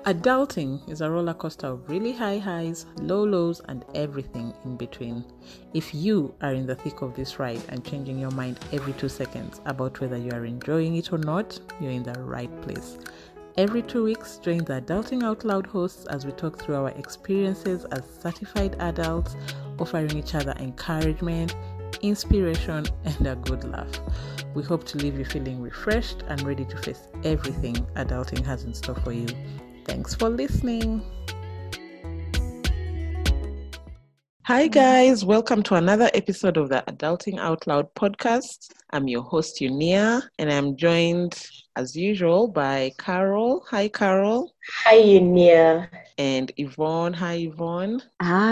Adulting is a roller coaster of really high highs, low lows, and everything in between. If you are in the thick of this ride and changing your mind every 2 seconds about whether you are enjoying it or not, you're in the right place. Every 2 weeks, join the Adulting Out Loud hosts as we talk through our experiences as certified adults, offering each other encouragement, inspiration, and a good laugh. We hope to leave you feeling refreshed and ready to face everything adulting has in store for you. Thanks for listening. Hi guys, welcome to another episode of the Adulting Out Loud podcast. I'm your host Unia, and I'm joined as usual by Carol. Hi Carol. Hi Unia. And Yvonne. Hi Yvonne.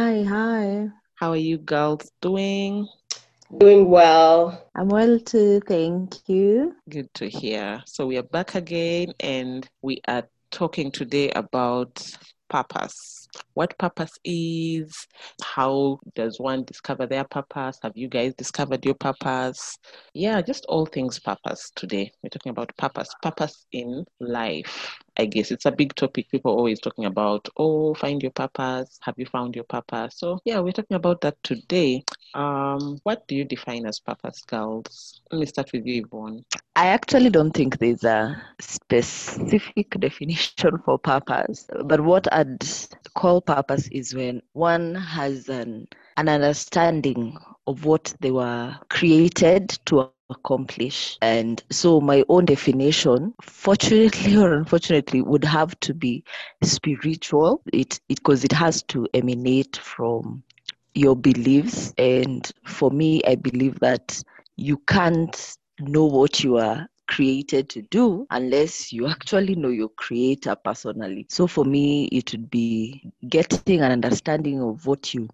Hi. How are you girls doing? Doing well. I'm well too, thank you. Good to hear. So we are back again and we are talking today about purpose. What purpose is, how does one discover their purpose? Have you guys discovered your purpose? Yeah, just all things purpose today. We're talking about purpose in life. I guess it's a big topic. People are always talking about, find your purpose. Have you found your purpose? So yeah, we're talking about that today. What do you define as purpose, girls? Let me start with you, Yvonne. I actually don't think there's a specific definition for purpose, but what I'd call purpose is when one has an understanding of what they were created to accomplish. And so my own definition, fortunately or unfortunately, would have to be spiritual. Because it has to emanate from your beliefs. And for me, I believe that you can't know what you are created to do unless you actually know your creator personally. So for me, it would be getting an understanding of what you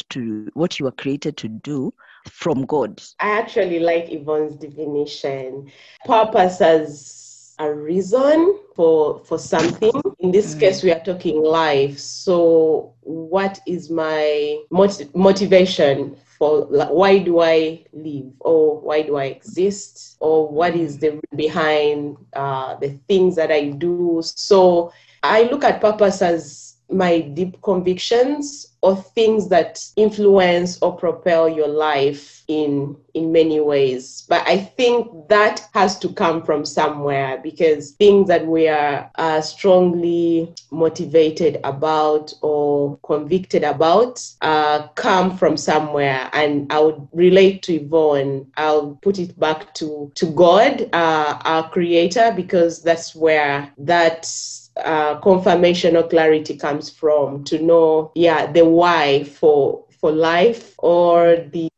are created to do from God. I actually like Yvonne's definition. Purpose as a reason for something. In this case, we are talking life. So what is my motivation for why do I live, or why do I exist, or what is the behind the things that I do? So I look at purpose as my deep convictions or things that influence or propel your life in many ways. But I think that has to come from somewhere, because things that we are strongly motivated about or convicted about come from somewhere. And I would relate to Yvonne. I'll put it back to God, our creator, because that's where that confirmation or clarity comes from, to know the why for life, or the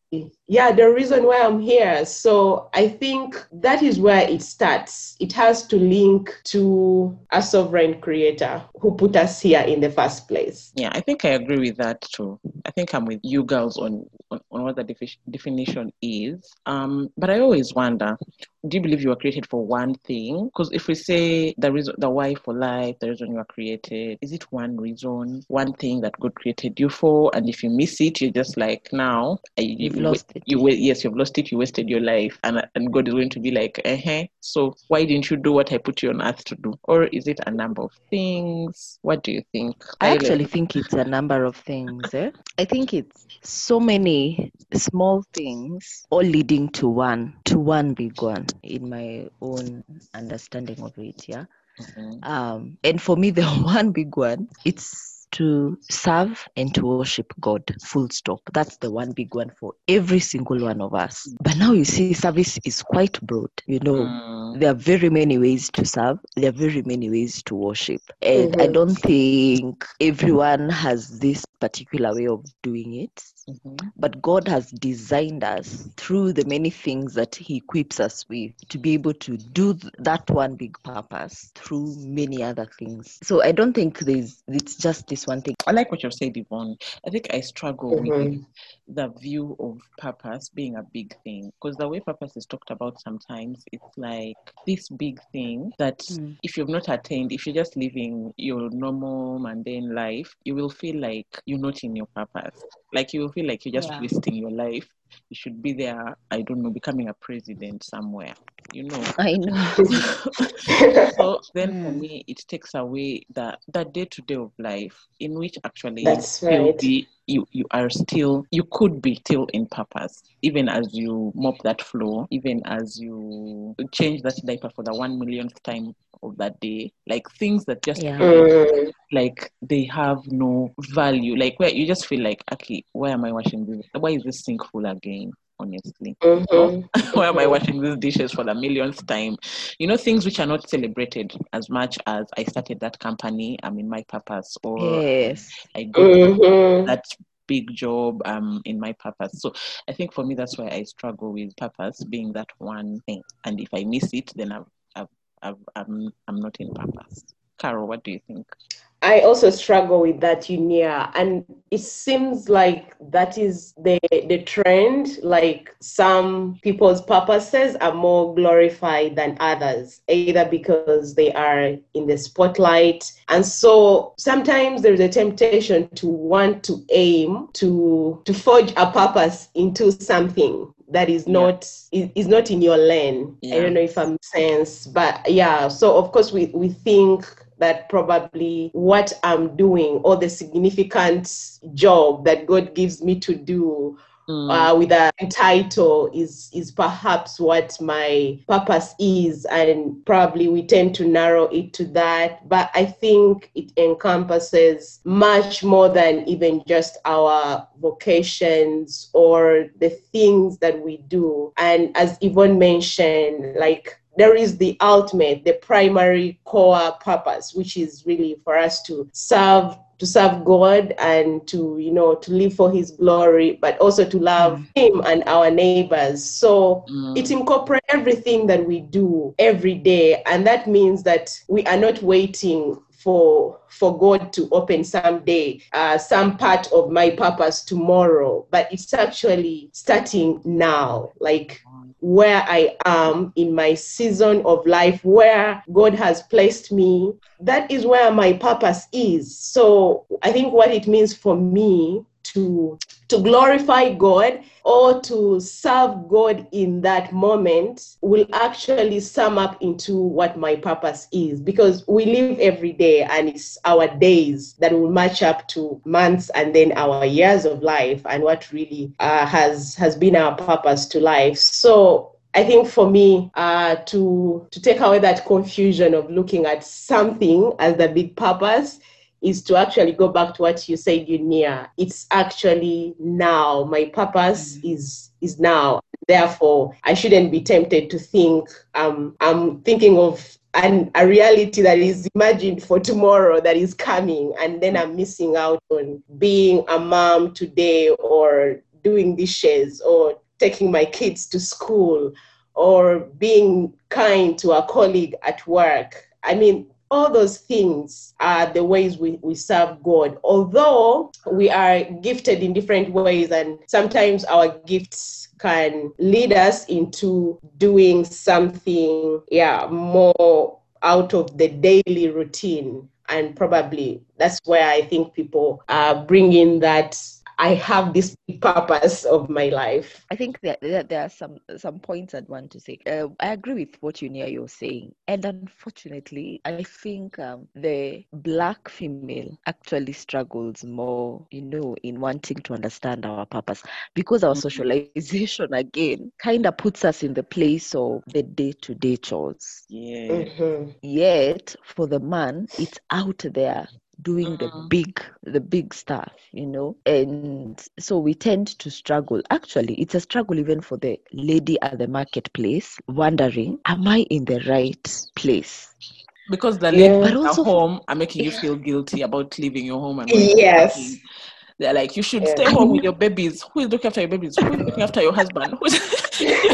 reason why I'm here. So I think that is where it starts. It has to link to a sovereign creator who put us here in the first place. Yeah, I think I agree with that too. I think I'm with you girls on what the definition is. But I always wonder, do you believe you were created for one thing? Because if we say the why for life, the reason you were created, is it one reason, one thing that God created you for? And if you miss it, you're just like, now you've lost it. Yes, you've lost it. You wasted your life, and God is going to be like, so why didn't you do what I put you on earth to do? Or is it a number of things? What do you think? I actually think it's a number of things. I think it's so many small things all leading to one big one, in my own understanding of it. Yeah. Mm-hmm. And for me, the one big one, it's to serve and to worship God, full stop. That's the one big one for every single one of us. But now you see, service is quite broad. There are very many ways to serve. There are very many ways to worship. And I don't think everyone has this particular way of doing it. Mm-hmm. But God has designed us through the many things that He equips us with to be able to do that one big purpose through many other things. So I don't think it's just this one thing. I like what you've said, Yvonne. I think I struggle with the view of purpose being a big thing, because the way purpose is talked about sometimes, it's like this big thing that if you've not attained, if you're just living your normal mundane life, you will feel like you're not in your purpose. Like you feel like you're just Yeah. wasting your life. You should be there, I don't know, becoming a president somewhere, I know. So then for Mm. me, it takes away that day-to-day of life in which actually you That's still right. be you could be still in purpose, even as you mop that floor, even as you change that diaper for the 1 millionth time of that day, like things that just Yeah. feel Mm, like they have no value, like where you just feel like, okay, why am I washing this, why is this sink full again, honestly, mm-hmm, why am I mm-hmm. washing these dishes for the millionth time? Things which are not celebrated as much as I started that company, I'm in my purpose, or Yes. I got Mm-hmm. that big job, in my purpose. So I think for me, that's why I struggle with purpose being that one thing. And if I miss it, then I'm not in purpose. Carol, what do you think? I also struggle with that, Unia, and it seems like that is the trend. Like some people's purposes are more glorified than others, either because they are in the spotlight, and so sometimes there's a temptation to want to aim to forge a purpose into something that Yeah. is not in your lane. I Yeah. don't know if I'm sense, but yeah. So of course we think that probably what I'm doing or the significant job that God gives me to do with a title is perhaps what my purpose is, and probably we tend to narrow it to that. But I think it encompasses much more than even just our vocations or the things that we do. And as Yvonne mentioned, like there is the ultimate, the primary core purpose, which is really for us to serve God and to live for his glory, but also to love him and our neighbors. So it incorporates everything that we do every day. And that means that we are not waiting for God to open someday some part of my purpose tomorrow, but it's actually starting now, like where I am in my season of life, where God has placed me. That is where my purpose is. So I think what it means for me to glorify God or to serve God in that moment will actually sum up into what my purpose is, because we live every day and it's our days that will match up to months and then our years of life and what really has been our purpose to life. So I think for me, to take away that confusion of looking at something as the big purpose is to actually go back to what you said, Unia. It's actually now. My purpose is now. Therefore, I shouldn't be tempted to think I'm thinking of a reality that is imagined for tomorrow that is coming, and then I'm missing out on being a mom today, or doing dishes, or taking my kids to school, or being kind to a colleague at work. I mean, all those things are the ways we serve God. Although we are gifted in different ways, and sometimes our gifts can lead us into doing something, more out of the daily routine. And probably that's where I think people bring in that I have this purpose of my life. I think that there are some points I'd want to say. I agree with what you're saying, and unfortunately, I think the Black female actually struggles more, in wanting to understand our purpose, because our socialization again kind of puts us in the place of the day-to-day chores. Yeah. Yet for the man, it's out there doing the big stuff, and so we tend to struggle. Actually, it's a struggle even for the lady at the marketplace, wondering, am I in the right place? Because the ladies But at also home are making you feel guilty about leaving your home and going to Yes. working. They're like, you should Yeah. stay I home with know. your babies. Who is looking after your babies? Who is looking after your husband? You're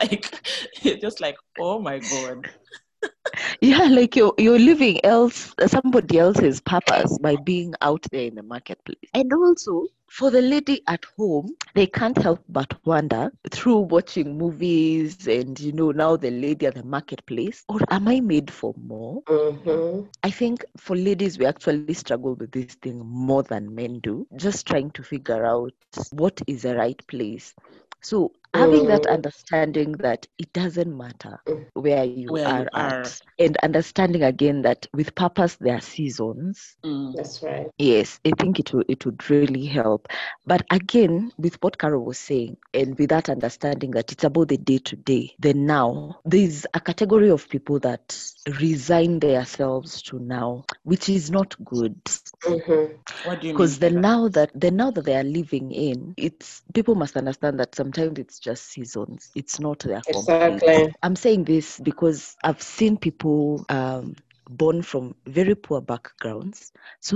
just like, oh my God. Yeah, like you're living somebody else's purpose by being out there in the marketplace. And also for the lady at home, they can't help but wonder through watching movies and, now the lady at the marketplace, or am I made for more? Mm-hmm. I think for ladies, we actually struggle with this thing more than men do, just trying to figure out what is the right place. So having that understanding that it doesn't matter where you Where you are are. at, and understanding again that with purpose there are seasons. That's right. Yes, I think it would really help. But again, with what Carol was saying, and with that understanding that it's about the day to day, the now, there's a category of people that resign themselves to now, which is not good. Mm-hmm. What do you mean Because by that? the now that they are living in, it's people must understand that sometimes it's just seasons. It's not their complete. Exactly. I'm saying this because I've seen people born from very poor backgrounds, so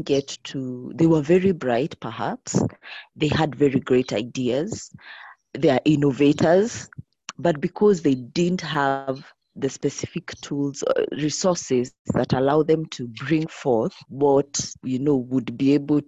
they were very bright perhaps, they had very great ideas, they are innovators, but because they didn't have the specific tools, resources that allow them to bring forth what would be able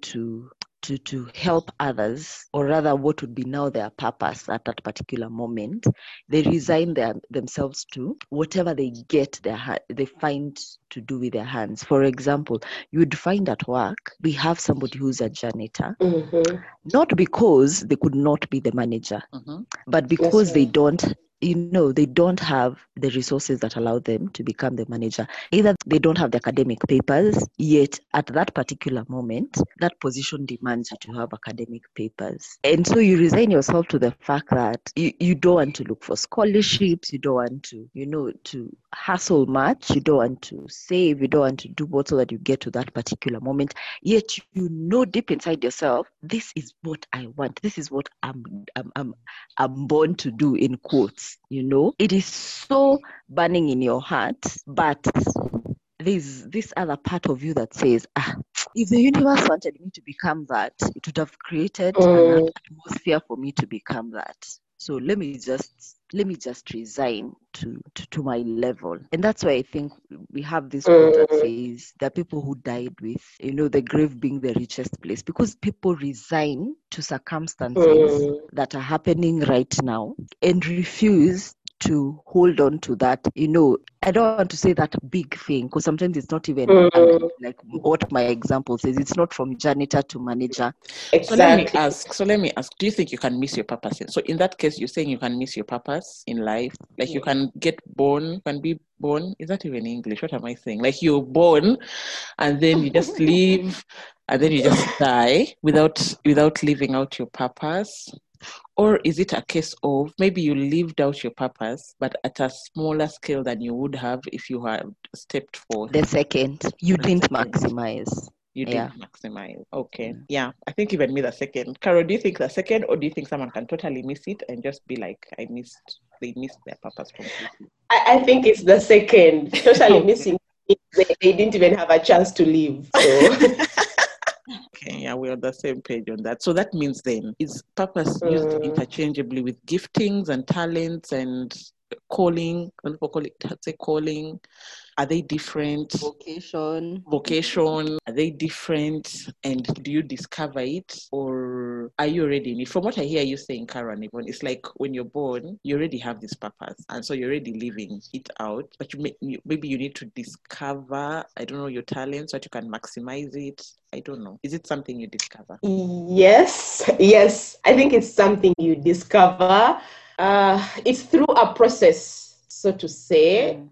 to help others, or rather what would be now their purpose at that particular moment, they resign themselves to whatever they they find to do with their hands. For example, you would find at work we have somebody who's a janitor, Mm-hmm. not because they could not be the manager, but That's because right. they don't have the resources that allow them to become the manager. Either they don't have the academic papers, yet at that particular moment that position demands you to have academic papers, and so you resign yourself to the fact that you don't want to look for scholarships, you don't want to to hustle much, you don't want to save, you don't want to do what so that you get to that particular moment, yet deep inside yourself, this is what I want, this is what I'm born to do, in quotes. It is so burning in your heart, but there's this other part of you that says, if the universe wanted me to become that, it would have created an atmosphere for me to become that. So let me just resign to my level. And that's why I think we have this quote that says there are people who died with the grave being the richest place, because people resign to circumstances that are happening right now and refuse to hold on to that. I don't want to say that big thing, because sometimes it's not even like what my example says, it's not from janitor to manager. Exactly. So let me ask, do you think you can miss your purpose? So in that case, you're saying you can miss your purpose in life? Like you can be born, is that even English? What am I saying? Like you're born and then you just live and then you just die without living out your purpose? Or is it a case of maybe you lived out your purpose, but at a smaller scale than you would have if you had stepped forth? The second, you didn't maximize. You didn't maximize. Okay. Yeah. I think even me the second. Carol, do you think the second, or do you think someone can totally miss it and just be like, they missed their purpose completely? I think it's the second. Totally Okay. missing. They didn't even have a chance to live. So Okay, yeah, we're on the same page on that. So that means then, is purpose used interchangeably with giftings and talents and calling? When people call it, calling. Are they different? Vocation. Are they different? And do you discover it, or are you already in it? From what I hear you saying, Karen, Yvonne, it's like when you're born, you already have this purpose, and so you're already living it out. But maybe you need to discover, I don't know, your talents so that you can maximize it. I don't know. Is it something you discover? Yes. I think it's something you discover. It's through a process, so to say.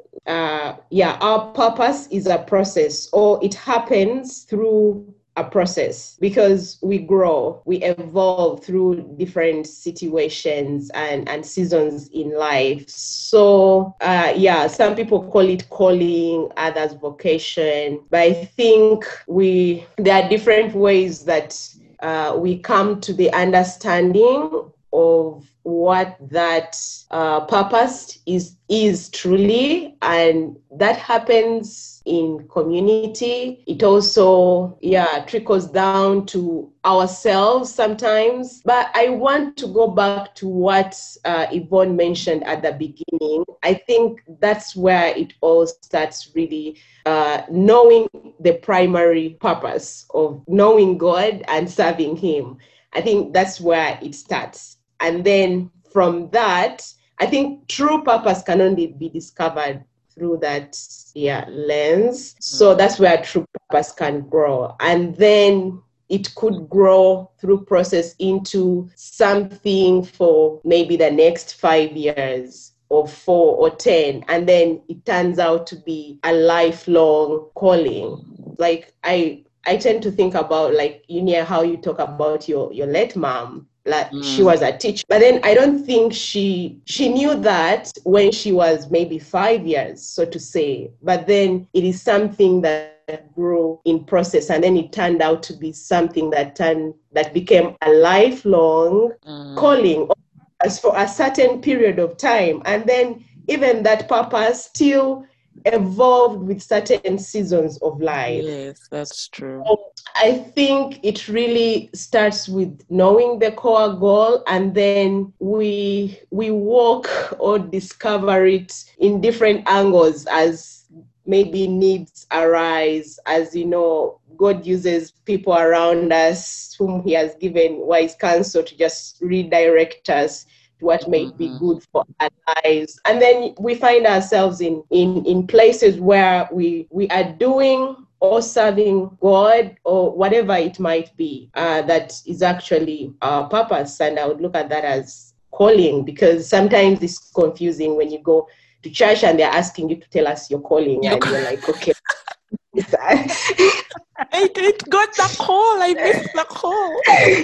Our purpose is a process, or it happens through a process, because we grow, we evolve through different situations and seasons in life. So some people call it calling, others vocation, but I think there are different ways that we come to the understanding of what that purpose is truly, and that happens in community. It also trickles down to ourselves sometimes. But I want to go back to what Yvonne mentioned at the beginning. I think that's where it all starts, really knowing the primary purpose of knowing God and serving Him. I think that's where it starts. And then from that, I think true purpose can only be discovered through that lens. So that's where true purpose can grow. And then it could grow through process into something for maybe the next 5 years or 4 or 10. And then it turns out to be a lifelong calling. Like I tend to think about, like, how you talk about your late mom. Like she was a teacher, but then I don't think she knew that when she was maybe 5 years, so to say. But then it is something that grew in process, and then it turned out to be something that became a lifelong calling as for a certain period of time. And then even that purpose still evolved with certain seasons of life. Yes, that's true. So I think it really starts with knowing the core goal, and then we walk or discover it in different angles as maybe needs arise. As you know, God uses people around us whom He has given wise counsel to just redirect us to what may be good for our lives. And then we find ourselves in places where we are doing or serving God or whatever it might be, that is actually our purpose. And I would look at that as calling, because sometimes it's confusing when you go to church and they're asking you to tell us your calling, and you're like, okay. I got the call. I missed the call.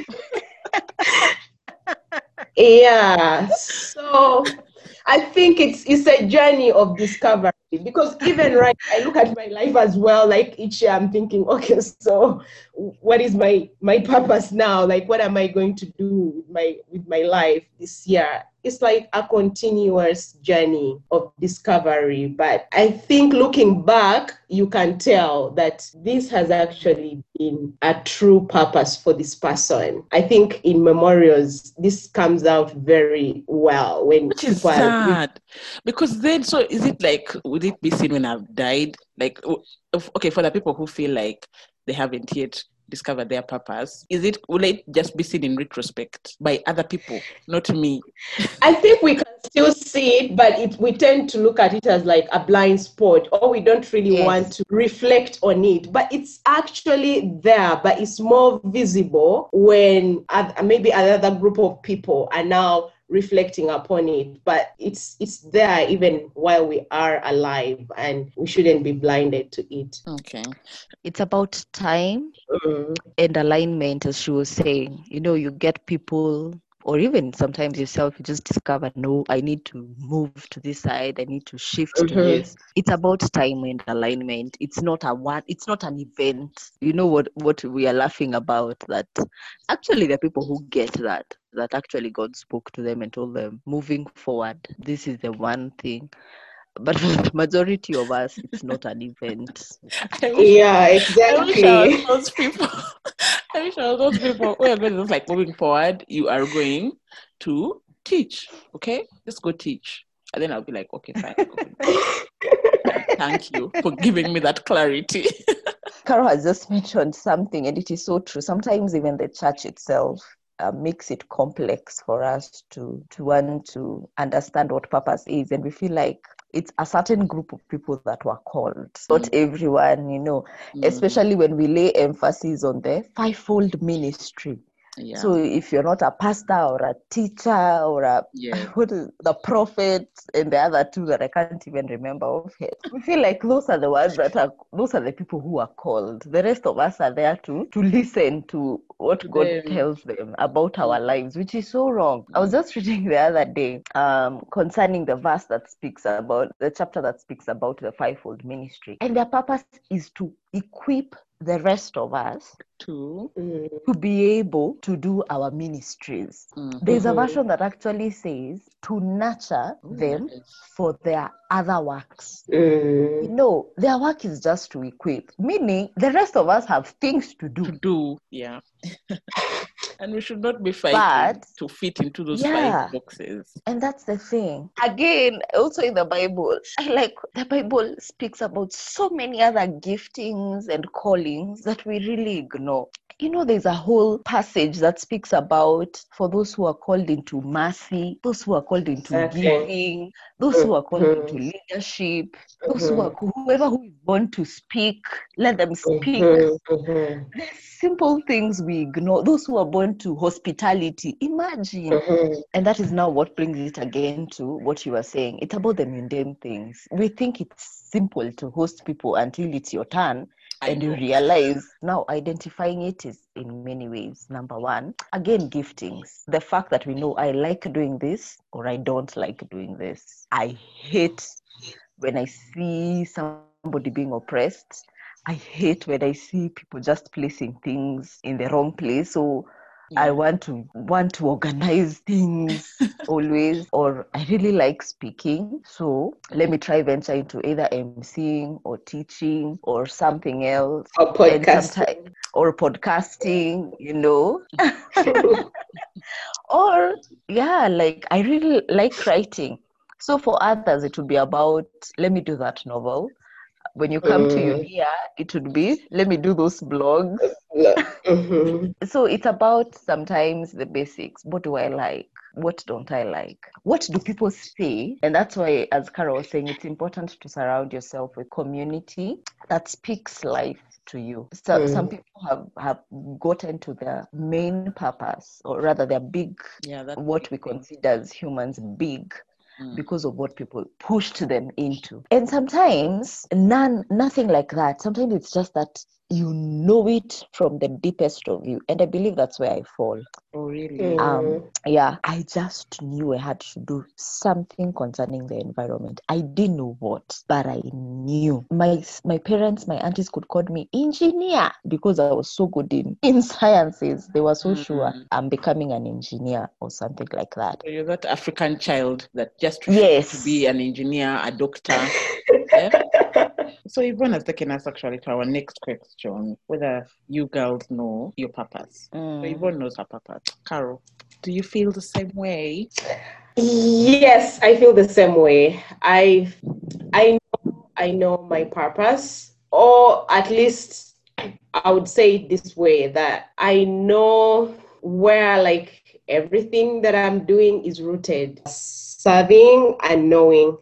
Yeah, so I think it's a journey of discovery, because even I look at my life as well. Like each year I'm thinking, okay, so what is my purpose now? Like, what am I going to do with my life this year? It's like a continuous journey of discovery. But I think looking back, you can tell that this has actually been a true purpose for this person. I think in memorials, this comes out very well when Which is sad. Because then, so is it like, would it be seen when I've died? Like, okay, for the people who feel like they haven't yet discovered their purpose, will it just be seen in retrospect by other people, not me? I think we can still see it, but we tend to look at it as like a blind spot, or we don't really want to reflect on it. But it's actually there, but it's more visible when maybe another group of people are now reflecting upon it. But it's there even while we are alive, and we shouldn't be blinded to it. Okay. It's about time and alignment, as she was saying. You get people, or even sometimes yourself, you just discover, no, I need to move to this side, I need to shift to this. It's about time and alignment. It's not an event. What we are laughing about, that actually the people who get that actually God spoke to them and told them, moving forward, this is the one thing. But for the majority of us, it's not an event. Yeah, exactly. I wish I was those people. I wish I was those people. We're going to like, moving forward, you are going to teach. Okay? Just go teach. And then I'll be like, okay, fine. Thank you for giving me that clarity. Carol has just mentioned something, and it is so true. Sometimes even the church itself makes it complex for us to want to understand what purpose is, and we feel like it's a certain group of people that were called, not everyone, especially when we lay emphasis on the fivefold ministry. Yeah. So if you're not a pastor or a teacher or the prophet and the other two that I can't even remember offhand, we feel like those are the people who are called. The rest of us are there to listen to what God tells them about our lives, which is so wrong. I was just reading the other day concerning the verse that speaks about the chapter that speaks about the fivefold ministry, and their purpose is to equip the rest of us to to be able to do our ministries. There's a version that actually says to nurture them for their other works. You know, their work is just to equip, meaning the rest of us have things to do. Yeah. And we should not be fighting to fit into those 5 boxes. And that's the thing. Again, also in the Bible, the Bible speaks about so many other giftings and callings that we really ignore. You know, there's a whole passage that speaks about for those who are called into mercy, those who are called into giving, those who are called into leadership, those whoever who is born to speak, let them speak. Simple things we ignore. Those who are born to hospitality, imagine. And that is now what brings it again to what you were saying. It's about the mundane things. We think it's simple to host people until it's your turn. And you realize now identifying it is in many ways. Number one, again, giftings. The fact that we know I like doing this or I don't like doing this. I hate when I see somebody being oppressed. I hate when I see people just placing things in the wrong place. So I want to organize things always, or I really like speaking. So let me try venture into either emceeing or teaching or something else. Or podcasting. Or podcasting, you know. Or I really like writing. So for others, it would be about, let me do that novel. When you come to Unia, it would be, let me do those blogs. So it's about sometimes the basics. What do I like? What don't I like? What do people say? And that's why, as Carol was saying, it's important to surround yourself with community that speaks life to you. So some people have gotten to their main purpose, or rather their big, what we consider as humans big, because of what people pushed them into. And sometimes nothing like that. Sometimes it's just that you know it from the deepest of you. And I believe that's where I fall. Oh, really? I just knew I had to do something concerning the environment. I didn't know what, but I knew. My parents, my aunties could call me engineer because I was so good in sciences. They were so sure I'm becoming an engineer or something like that. So you're that African child that just wishes to be an engineer, a doctor. Yeah? So Yvonne has taken us actually to our next question, whether you girls know your purpose. So Yvonne knows her purpose. Carol, do you feel the same way? Yes, I feel the same way. I know my purpose, or at least I would say it this way, that I know where everything that I'm doing is rooted. Serving and knowing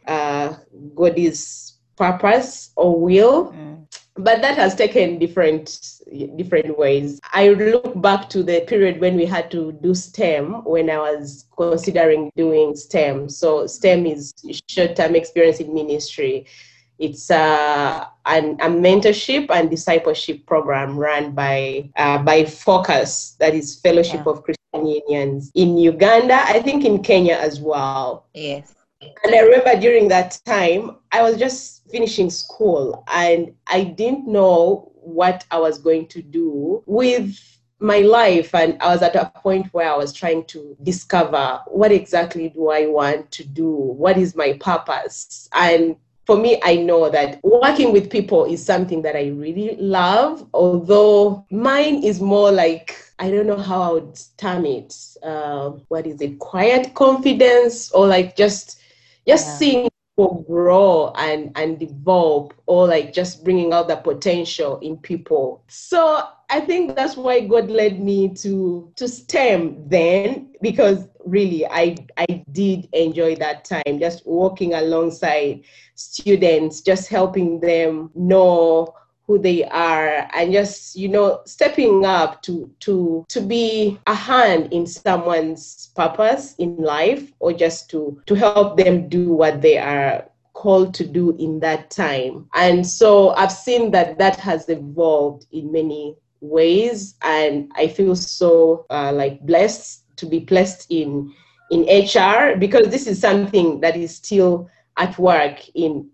God's purpose or will. But that has taken different ways. I look back to the period when we had to do STEM, when I was considering doing STEM. So STEM is short-term experience in ministry. It's a mentorship and discipleship program run by Focus, that is Fellowship of Christian Unions in Uganda, I think in Kenya as well. Yes. And I remember during that time, I was just finishing school and I didn't know what I was going to do with my life. And I was at a point where I was trying to discover, what exactly do I want to do? What is my purpose? And for me, I know that working with people is something that I really love, although mine is more like, I don't know how I would term it. What is it? Quiet confidence, or just seeing people grow and develop, or just bringing out the potential in people. So I think that's why God led me to STEM then, because really I did enjoy that time, just walking alongside students, just helping them know who they are, and just stepping up to be a hand in someone's purpose in life, or just to help them do what they are called to do in that time. And so I've seen that has evolved in many ways, and I feel so blessed to be placed in HR, because this is something that is still at work in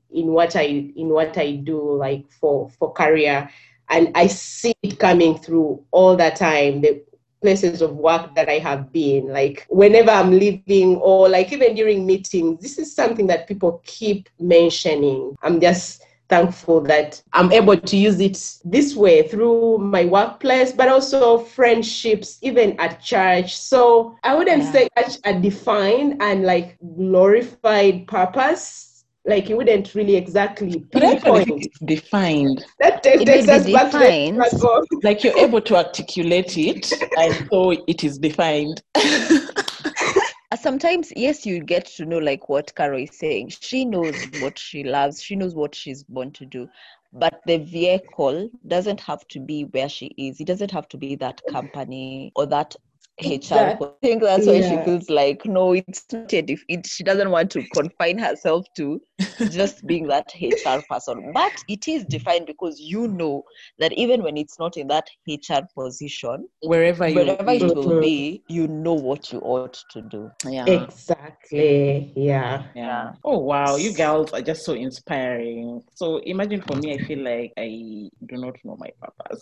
in what I do, like for career, and I see it coming through all the time. The places of work that I have been, like whenever I'm leaving, or like even during meetings, this is something that people keep mentioning. I'm just thankful that I'm able to use it this way through my workplace, but also friendships, even at church. So I wouldn't say such a defined and like glorified purpose. Like you wouldn't really exactly But I actually think pinpoint. it's defined. That It may takes be us back to the defined. struggle. Like you're able to articulate it, and so it is defined. Sometimes, yes, you get to know like what Caro is saying. She knows what she loves. She knows what she's born to do. But the vehicle doesn't have to be where she is. It doesn't have to be that company or that HR. Exactly. I think that's why she Yeah. feels like, no, it's not a she doesn't want to confine herself to just being that HR person. But it is defined because you know that even when it's not in that HR position, Wherever it will Mhm. be, you know what you ought to do. Yeah. Exactly. Yeah. Yeah. Oh wow, you girls are just so inspiring. So imagine for me, I feel like I do not know my purpose.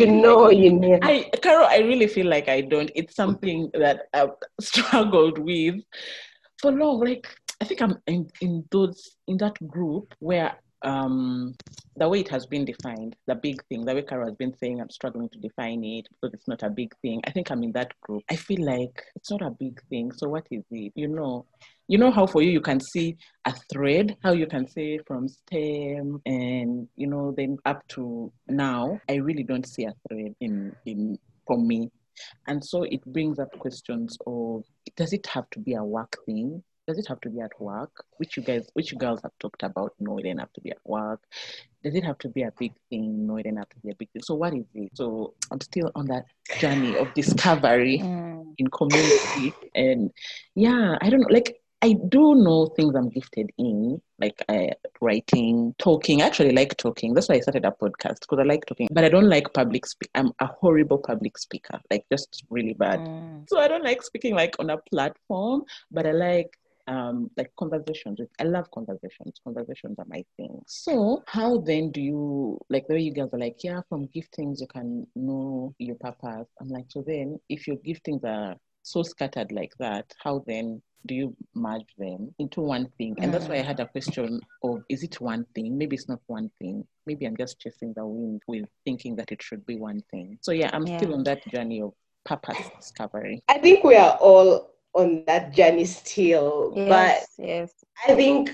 Carol, I really feel like I don't. It's something that I've struggled with for long. Like I think I'm in that group where the way it has been defined, the big thing, the way Carol has been saying, I'm struggling to define it because it's not a big thing. I think I'm in that group. I feel like it's not a big thing. So what is it? You know how for you can see a thread, how you can say from STEM and then up to now. I really don't see a thread in for me. And so it brings up questions of, does it have to be a work thing? Does it have to be at work? Which you girls have talked about. No, it didn't have to be at work. Does it have to be a big thing? No, it didn't have to be a big thing. So what is it? So I'm still on that journey of discovery in community. And yeah, I don't know. Like, I do know things I'm gifted in, like writing, talking. I actually like talking. That's why I started a podcast, because I like talking. But I don't like public speak. I'm a horrible public speaker, like just really bad. So I don't like speaking like on a platform, but I like conversations. I love conversations. Conversations are my thing. So how then do you, like the way you guys are like, yeah, from giftings you can know your purpose. I'm like, so then if your giftings are so scattered like that, how then do you merge them into one thing? And that's why I had a question of, is it one thing? Maybe it's not one thing. Maybe I'm just chasing the wind with thinking that it should be one thing. So yeah, I'm still on that journey of purpose discovery. I think we are all on that journey still. Yes. I think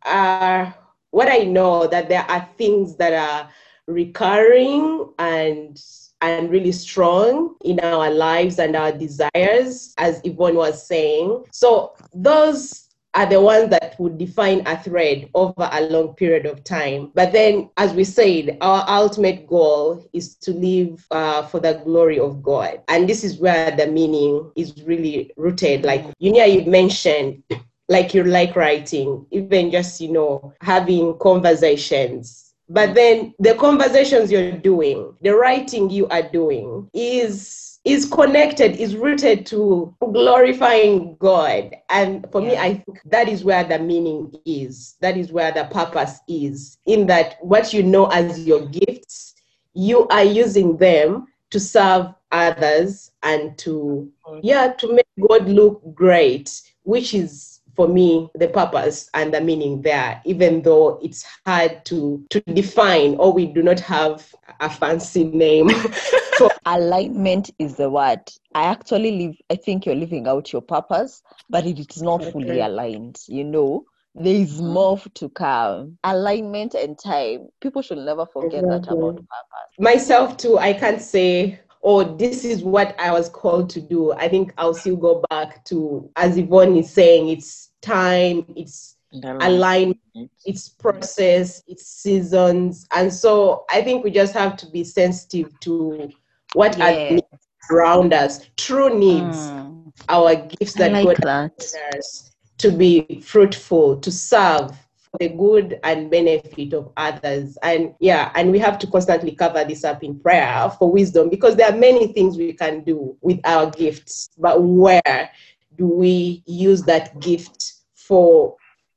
what I know, that there are things that are recurring and really strong in our lives and our desires, as Yvonne was saying. So those are the ones that would define a thread over a long period of time. But then, as we said, our ultimate goal is to live for the glory of God. And this is where the meaning is really rooted. Like, you mentioned, like you like writing, even just, having conversations. But then the conversations you're doing, the writing you are doing is connected, is rooted to glorifying God. And for me, I think that is where the meaning is. That is where the purpose is, in that what you know as your gifts, you are using them to serve others and to make God look great, which is, for me, the purpose and the meaning there, even though it's hard to define, or we do not have a fancy name. Alignment is the word. I think you're living out your purpose, but it is not fully aligned, There is more to come. Alignment and time. People should never forget that about purpose. Myself too, I can't say, this is what I was called to do. I think I'll still go back to, as Yvonne is saying, it's time, it's alignment, it's process, it's seasons. And so I think we just have to be sensitive to what are the needs around us, true needs, our gifts that God has given us, to be fruitful, to serve for the good and benefit of others. And we have to constantly cover this up in prayer for wisdom, because there are many things we can do with our gifts, but where do we use that gift for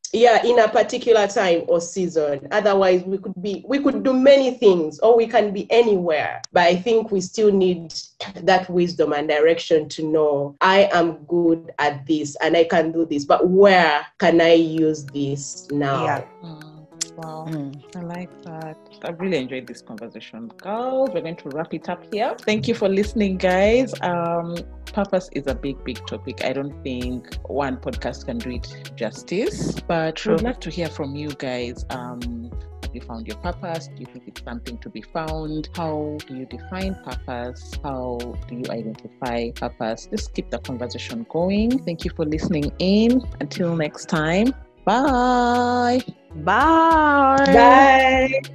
Yeah, in a particular time or season. Otherwise, we could do many things, or we can be anywhere. But I think we still need that wisdom and direction to know I am good at this and I can do this, but where can I use this now? Yeah. Wow, I like that. I've really enjoyed this conversation, girls. We're going to wrap it up here. Thank you for listening, guys. Purpose is a big topic. I don't think one podcast can do it justice, but we'd love to hear from you guys. Have you found your purpose? Do you think it's something to be found? How do you define purpose? How do you identify purpose? Just keep the conversation going. Thank you for listening in. Until next time. Bye. Bye. Bye.